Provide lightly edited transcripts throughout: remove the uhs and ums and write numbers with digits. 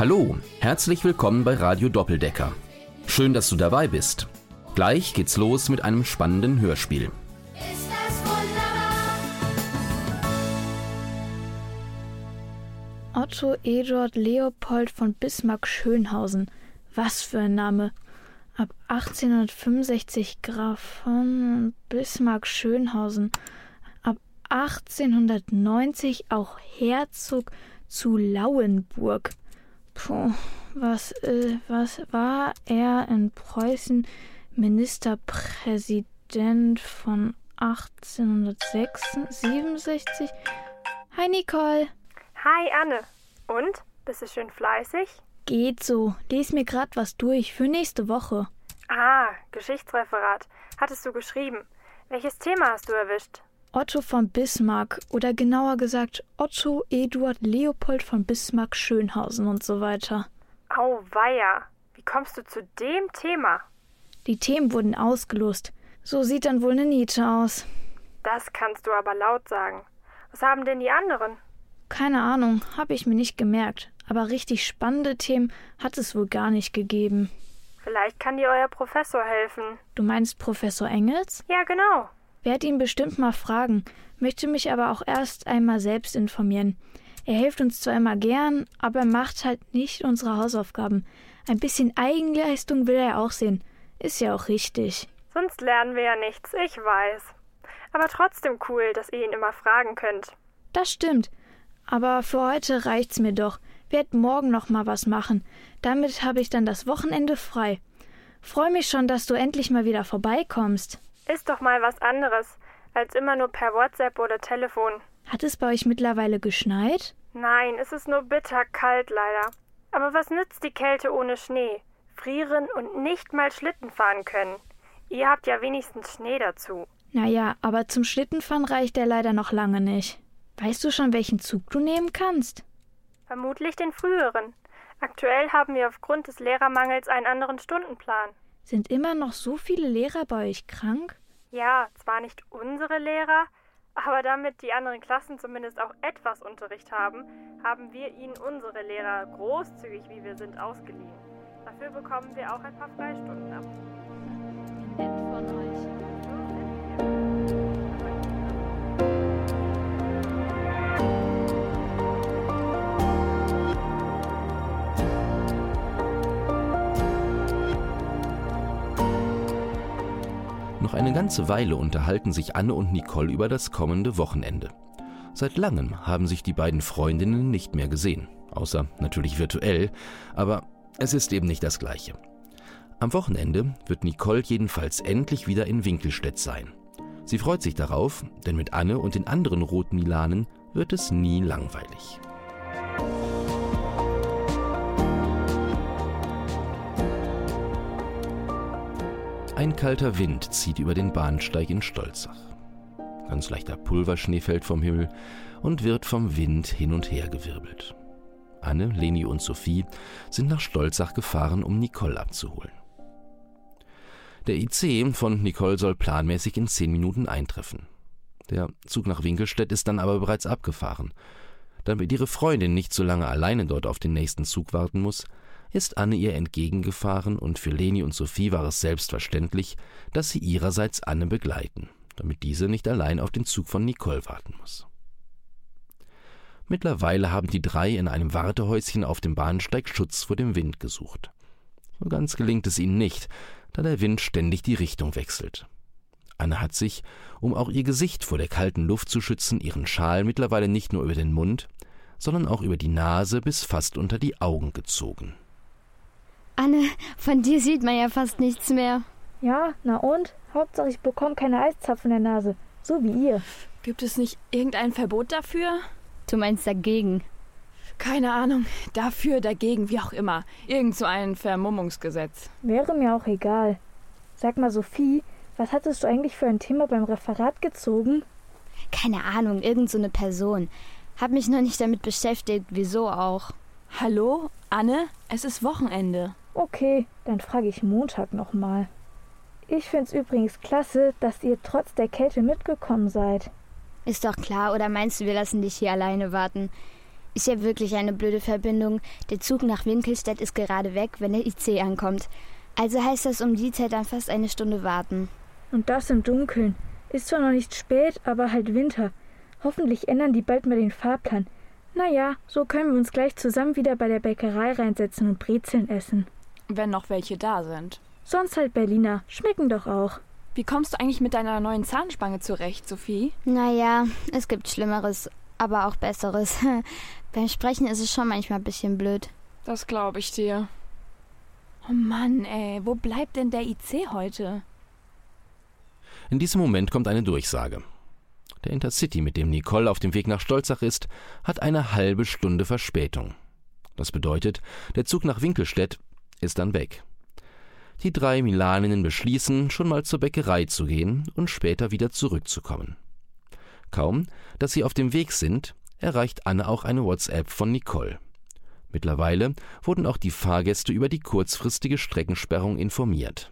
Hallo, herzlich willkommen bei Radio Doppeldecker. Schön, dass du dabei bist. Gleich geht's los mit einem spannenden Hörspiel. Ist das wunderbar? Otto Eduard Leopold von Bismarck-Schönhausen. Was für ein Name. Ab 1865 Graf von Bismarck-Schönhausen. Ab 1890 auch Herzog zu Lauenburg. Puh, was war er in Preußen Ministerpräsident von 1867? Hi Nicole. Hi Anne. Und? Bist du schön fleißig? Geht so. Lies mir grad was durch für nächste Woche. Ah, Geschichtsreferat. Hattest du geschrieben. Welches Thema hast du erwischt? Otto von Bismarck oder genauer gesagt Otto Eduard Leopold von Bismarck-Schönhausen und so weiter. Auweia. Wie kommst du zu dem Thema? Die Themen wurden ausgelost. So sieht dann wohl eine Niete aus. Das kannst du aber laut sagen. Was haben denn die anderen? Keine Ahnung, habe ich mir nicht gemerkt. Aber richtig spannende Themen hat es wohl gar nicht gegeben. Vielleicht kann dir euer Professor helfen. Du meinst Professor Engels? Ja, genau. Werd ihn bestimmt mal fragen, möchte mich aber auch erst einmal selbst informieren. Er hilft uns zwar immer gern, aber er macht halt nicht unsere Hausaufgaben. Ein bisschen Eigenleistung will er auch sehen. Ist ja auch richtig. Sonst lernen wir ja nichts, ich weiß. Aber trotzdem cool, dass ihr ihn immer fragen könnt. Das stimmt. Aber für heute reicht's mir doch. Werd morgen noch mal was machen. Damit habe ich dann das Wochenende frei. Freu mich schon, dass du endlich mal wieder vorbeikommst. Ist doch mal was anderes, als immer nur per WhatsApp oder Telefon. Hat es bei euch mittlerweile geschneit? Nein, es ist nur bitterkalt leider. Aber was nützt die Kälte ohne Schnee? Frieren und nicht mal Schlitten fahren können. Ihr habt ja wenigstens Schnee dazu. Naja, aber zum Schlittenfahren reicht der leider noch lange nicht. Weißt du schon, welchen Zug du nehmen kannst? Vermutlich den früheren. Aktuell haben wir aufgrund des Lehrermangels einen anderen Stundenplan. Sind immer noch so viele Lehrer bei euch krank? Ja, zwar nicht unsere Lehrer, aber damit die anderen Klassen zumindest auch etwas Unterricht haben, haben wir ihnen unsere Lehrer großzügig, wie wir sind, ausgeliehen. Dafür bekommen wir auch ein paar Freistunden ab. Wie nett von euch. Noch eine ganze Weile unterhalten sich Anne und Nicole über das kommende Wochenende. Seit langem haben sich die beiden Freundinnen nicht mehr gesehen, außer natürlich virtuell, aber es ist eben nicht das Gleiche. Am Wochenende wird Nicole jedenfalls endlich wieder in Winkelstedt sein. Sie freut sich darauf, denn mit Anne und den anderen Rotmilanen wird es nie langweilig. Ein kalter Wind zieht über den Bahnsteig in Stolzach. Ganz leichter Pulverschnee fällt vom Himmel und wird vom Wind hin und her gewirbelt. Anne, Leni und Sophie sind nach Stolzach gefahren, um Nicole abzuholen. Der IC von Nicole soll planmäßig in 10 Minuten eintreffen. Der Zug nach Winkelstedt ist dann aber bereits abgefahren. Damit ihre Freundin nicht so lange alleine dort auf den nächsten Zug warten muss, ist Anne ihr entgegengefahren und für Leni und Sophie war es selbstverständlich, dass sie ihrerseits Anne begleiten, damit diese nicht allein auf den Zug von Nicole warten muss. Mittlerweile haben die drei in einem Wartehäuschen auf dem Bahnsteig Schutz vor dem Wind gesucht. So ganz gelingt es ihnen nicht, da der Wind ständig die Richtung wechselt. Anne hat sich, um auch ihr Gesicht vor der kalten Luft zu schützen, ihren Schal mittlerweile nicht nur über den Mund, sondern auch über die Nase bis fast unter die Augen gezogen. Anne, von dir sieht man ja fast nichts mehr. Ja, na und? Hauptsache ich bekomme keine Eiszapfen in der Nase. So wie ihr. Gibt es nicht irgendein Verbot dafür? Du meinst dagegen? Keine Ahnung. Dafür, dagegen, wie auch immer. Irgend so ein Vermummungsgesetz. Wäre mir auch egal. Sag mal, Sophie, was hattest du eigentlich für ein Thema beim Referat gezogen? Keine Ahnung, irgend so eine Person. Hab mich noch nicht damit beschäftigt, wieso auch. Hallo, Anne? Es ist Wochenende. Okay, dann frage ich Montag nochmal. Ich find's übrigens klasse, dass ihr trotz der Kälte mitgekommen seid. Ist doch klar, oder meinst du, wir lassen dich hier alleine warten? Ist ja wirklich eine blöde Verbindung. Der Zug nach Winkelstedt ist gerade weg, wenn der IC ankommt. Also heißt das um die Zeit dann fast eine Stunde warten. Und das im Dunkeln. Ist zwar noch nicht spät, aber halt Winter. Hoffentlich ändern die bald mal den Fahrplan. Naja, so können wir uns gleich zusammen wieder bei der Bäckerei reinsetzen und Brezeln essen. Wenn noch welche da sind. Sonst halt Berliner. Schmecken doch auch. Wie kommst du eigentlich mit deiner neuen Zahnspange zurecht, Sophie? Naja, es gibt Schlimmeres, aber auch Besseres. Beim Sprechen ist es schon manchmal ein bisschen blöd. Das glaube ich dir. Oh Mann, ey, wo bleibt denn der IC heute? In diesem Moment kommt eine Durchsage. Der Intercity, mit dem Nicole auf dem Weg nach Stolzach ist, hat eine halbe Stunde Verspätung. Das bedeutet, der Zug nach Winkelstedt ist dann weg. Die 3 Milaninnen beschließen, schon mal zur Bäckerei zu gehen und später wieder zurückzukommen. Kaum, dass sie auf dem Weg sind, erreicht Anne auch eine WhatsApp von Nicole. Mittlerweile wurden auch die Fahrgäste über die kurzfristige Streckensperrung informiert.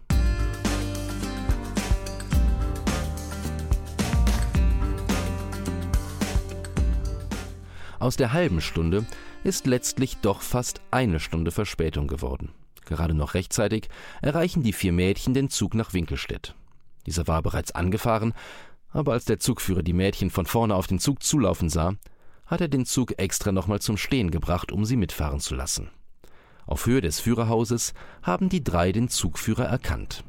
Aus der halben Stunde ist letztlich doch fast eine Stunde Verspätung geworden. Gerade noch rechtzeitig erreichen die 4 Mädchen den Zug nach Winkelstedt. Dieser war bereits angefahren, aber als der Zugführer die Mädchen von vorne auf den Zug zulaufen sah, hat er den Zug extra nochmal zum Stehen gebracht, um sie mitfahren zu lassen. Auf Höhe des Führerhauses haben die 3 den Zugführer erkannt.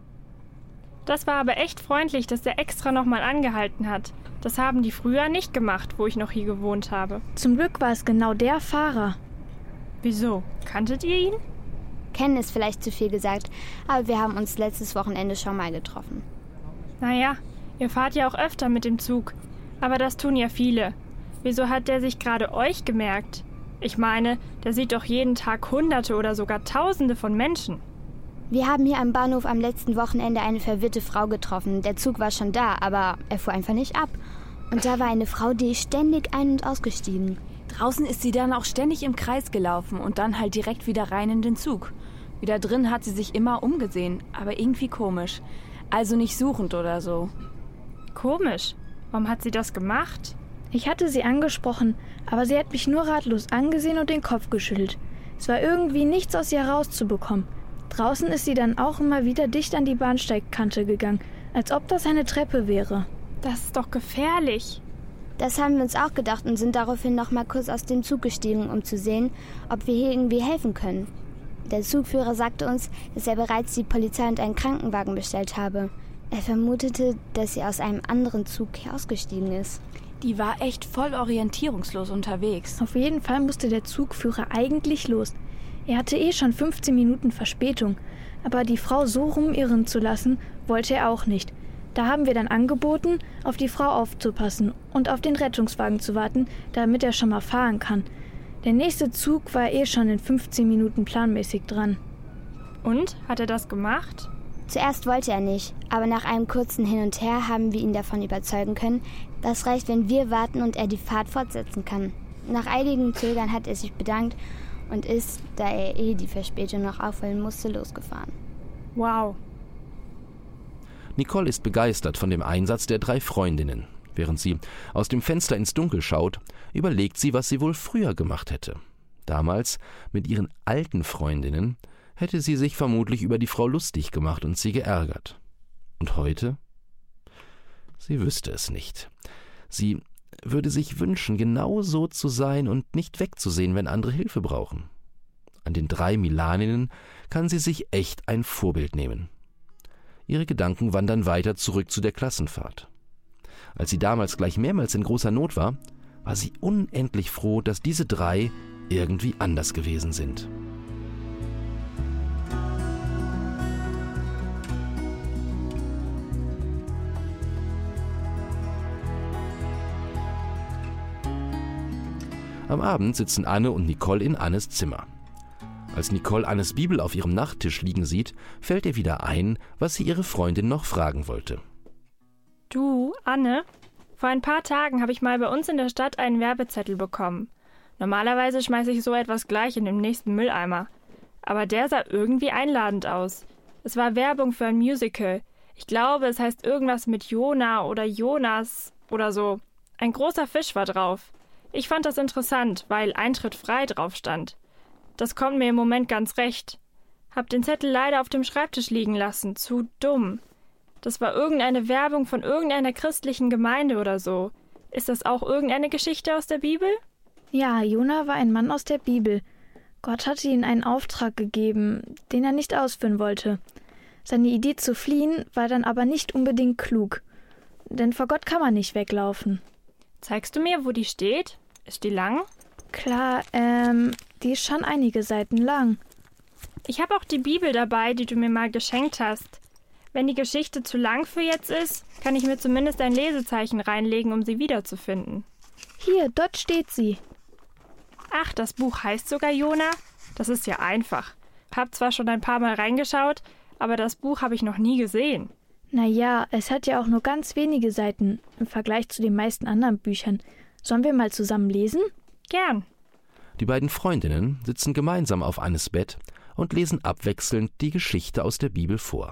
Das war aber echt freundlich, dass der extra nochmal angehalten hat. Das haben die früher nicht gemacht, wo ich noch hier gewohnt habe. Zum Glück war es genau der Fahrer. Wieso? Kanntet ihr ihn? Kennen ist vielleicht zu viel gesagt, aber wir haben uns letztes Wochenende schon mal getroffen. Naja, ihr fahrt ja auch öfter mit dem Zug. Aber das tun ja viele. Wieso hat der sich gerade euch gemerkt? Ich meine, der sieht doch jeden Tag Hunderte oder sogar Tausende von Menschen. Wir haben hier am Bahnhof am letzten Wochenende eine verwirrte Frau getroffen. Der Zug war schon da, aber er fuhr einfach nicht ab. Und da war eine Frau, die ist ständig ein- und ausgestiegen. Draußen ist sie dann auch ständig im Kreis gelaufen und dann halt direkt wieder rein in den Zug. Wieder drin hat sie sich immer umgesehen, aber irgendwie komisch. Also nicht suchend oder so. Komisch. Warum hat sie das gemacht? Ich hatte sie angesprochen, aber sie hat mich nur ratlos angesehen und den Kopf geschüttelt. Es war irgendwie nichts aus ihr herauszubekommen. Draußen ist sie dann auch immer wieder dicht an die Bahnsteigkante gegangen, als ob das eine Treppe wäre. Das ist doch gefährlich. Das haben wir uns auch gedacht und sind daraufhin noch mal kurz aus dem Zug gestiegen, um zu sehen, ob wir hier irgendwie helfen können. Der Zugführer sagte uns, dass er bereits die Polizei und einen Krankenwagen bestellt habe. Er vermutete, dass sie aus einem anderen Zug hier ausgestiegen ist. Die war echt voll orientierungslos unterwegs. Auf jeden Fall musste der Zugführer eigentlich los. Er hatte schon 15 Minuten Verspätung, aber die Frau so rumirren zu lassen, wollte er auch nicht. Da haben wir dann angeboten, auf die Frau aufzupassen und auf den Rettungswagen zu warten, damit er schon mal fahren kann. Der nächste Zug war schon in 15 Minuten planmäßig dran. Und? Hat er das gemacht? Zuerst wollte er nicht, aber nach einem kurzen Hin und Her haben wir ihn davon überzeugen können, das reicht, wenn wir warten und er die Fahrt fortsetzen kann. Nach einigem Zögern hat er sich bedankt und ist, da er die Verspätung noch aufholen musste, losgefahren. Wow. Nicole ist begeistert von dem Einsatz der 3 Freundinnen. Während sie aus dem Fenster ins Dunkel schaut, überlegt sie, was sie wohl früher gemacht hätte. Damals, mit ihren alten Freundinnen, hätte sie sich vermutlich über die Frau lustig gemacht und sie geärgert. Und heute? Sie wüsste es nicht. Sie würde sich wünschen, genau so zu sein und nicht wegzusehen, wenn andere Hilfe brauchen. An den 3 Milaninnen kann sie sich echt ein Vorbild nehmen. Ihre Gedanken wandern weiter zurück zu der Klassenfahrt. Als sie damals gleich mehrmals in großer Not war, war sie unendlich froh, dass diese 3 irgendwie anders gewesen sind. Am Abend sitzen Anne und Nicole in Annes Zimmer. Als Nicole Annes Bibel auf ihrem Nachttisch liegen sieht, fällt ihr wieder ein, was sie ihre Freundin noch fragen wollte. Du, Anne, vor ein paar Tagen habe ich mal bei uns in der Stadt einen Werbezettel bekommen. Normalerweise schmeiße ich so etwas gleich in den nächsten Mülleimer. Aber der sah irgendwie einladend aus. Es war Werbung für ein Musical. Ich glaube, es heißt irgendwas mit Jona oder Jonas oder so. Ein großer Fisch war drauf. Ich fand das interessant, weil Eintritt frei drauf stand. Das kommt mir im Moment ganz recht. Hab den Zettel leider auf dem Schreibtisch liegen lassen. Zu dumm. Das war irgendeine Werbung von irgendeiner christlichen Gemeinde oder so. Ist das auch irgendeine Geschichte aus der Bibel? Ja, Jona war ein Mann aus der Bibel. Gott hatte ihm einen Auftrag gegeben, den er nicht ausführen wollte. Seine Idee zu fliehen war dann aber nicht unbedingt klug. Denn vor Gott kann man nicht weglaufen. Zeigst du mir, wo die steht? Ist die lang? Klar, die ist schon einige Seiten lang. Ich habe auch die Bibel dabei, die du mir mal geschenkt hast. Wenn die Geschichte zu lang für jetzt ist, kann ich mir zumindest ein Lesezeichen reinlegen, um sie wiederzufinden. Hier, dort steht sie. Ach, das Buch heißt sogar Jona? Das ist ja einfach. Hab zwar schon ein paar Mal reingeschaut, aber das Buch habe ich noch nie gesehen. Naja, es hat ja auch nur ganz wenige Seiten im Vergleich zu den meisten anderen Büchern. Sollen wir mal zusammen lesen? Gern. Die beiden Freundinnen sitzen gemeinsam auf Annes Bett und lesen abwechselnd die Geschichte aus der Bibel vor.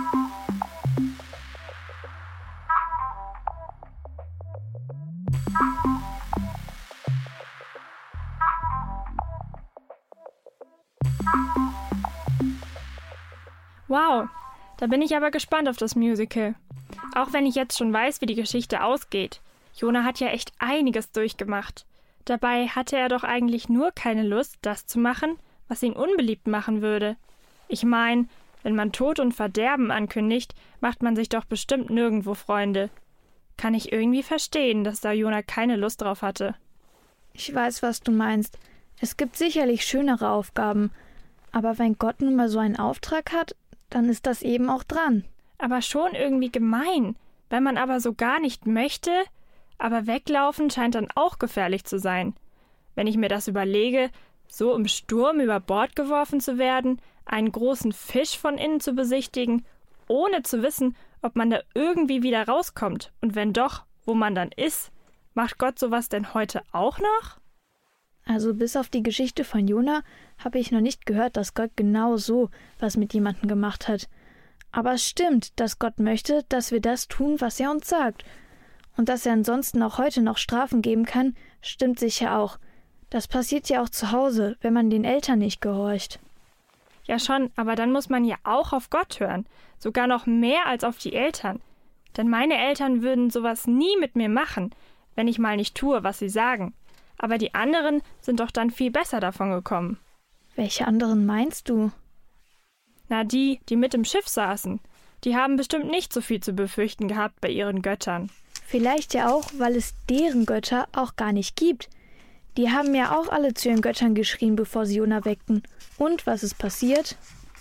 Wow, da bin ich aber gespannt auf das Musical. Auch wenn ich jetzt schon weiß, wie die Geschichte ausgeht. Jona hat ja echt einiges durchgemacht. Dabei hatte er doch eigentlich nur keine Lust, das zu machen, was ihn unbeliebt machen würde. Ich meine, wenn man Tod und Verderben ankündigt, macht man sich doch bestimmt nirgendwo Freunde. Kann ich irgendwie verstehen, dass da Jona keine Lust drauf hatte. Ich weiß, was du meinst. Es gibt sicherlich schönere Aufgaben. Aber wenn Gott nun mal so einen Auftrag hat, dann ist das eben auch dran. Aber schon irgendwie gemein. Wenn man aber so gar nicht möchte, aber weglaufen scheint dann auch gefährlich zu sein. Wenn ich mir das überlege, so im Sturm über Bord geworfen zu werden, einen großen Fisch von innen zu besichtigen, ohne zu wissen, ob man da irgendwie wieder rauskommt. Und wenn doch, wo man dann ist, macht Gott sowas denn heute auch noch? Also bis auf die Geschichte von Jona habe ich noch nicht gehört, dass Gott genau so was mit jemandem gemacht hat. Aber es stimmt, dass Gott möchte, dass wir das tun, was er uns sagt. Und dass er ansonsten auch heute noch Strafen geben kann, stimmt sicher auch. Das passiert ja auch zu Hause, wenn man den Eltern nicht gehorcht. Ja schon, aber dann muss man ja auch auf Gott hören. Sogar noch mehr als auf die Eltern. Denn meine Eltern würden sowas nie mit mir machen, wenn ich mal nicht tue, was sie sagen. Aber die anderen sind doch dann viel besser davon gekommen. Welche anderen meinst du? Na, die mit im Schiff saßen. Die haben bestimmt nicht so viel zu befürchten gehabt bei ihren Göttern. Vielleicht ja auch, weil es deren Götter auch gar nicht gibt. Die haben ja auch alle zu ihren Göttern geschrien, bevor sie Jona weckten. Und was ist passiert?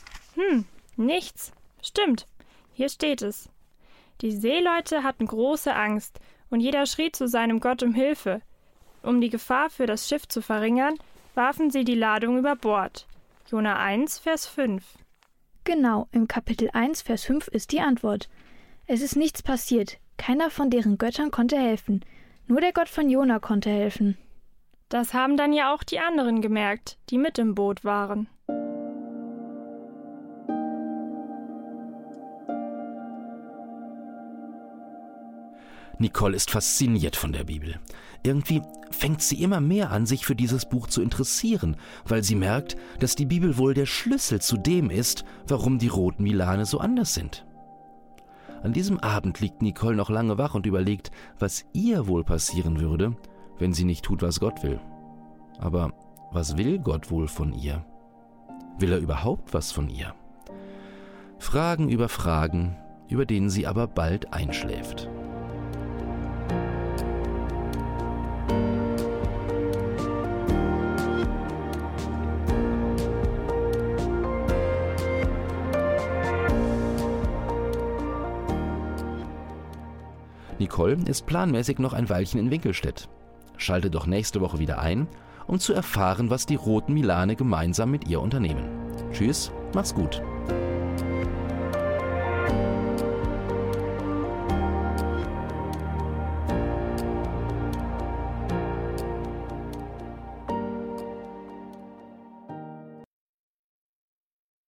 Nichts. Stimmt. Hier steht es. Die Seeleute hatten große Angst und jeder schrie zu seinem Gott um Hilfe. Um die Gefahr für das Schiff zu verringern, warfen sie die Ladung über Bord. Jona 1, Vers 5. Genau, im Kapitel 1, Vers 5 ist die Antwort. Es ist nichts passiert. Keiner von deren Göttern konnte helfen. Nur der Gott von Jona konnte helfen. Das haben dann ja auch die anderen gemerkt, die mit im Boot waren. Nicole ist fasziniert von der Bibel. Irgendwie fängt sie immer mehr an, sich für dieses Buch zu interessieren, weil sie merkt, dass die Bibel wohl der Schlüssel zu dem ist, warum die roten Milane so anders sind. An diesem Abend liegt Nicole noch lange wach und überlegt, was ihr wohl passieren würde, wenn sie nicht tut, was Gott will. Aber was will Gott wohl von ihr? Will er überhaupt was von ihr? Fragen, über denen sie aber bald einschläft. Nicole ist planmäßig noch ein Weilchen in Winkelstedt. Schalte doch nächste Woche wieder ein, um zu erfahren, was die roten Milane gemeinsam mit ihr unternehmen. Tschüss, mach's gut.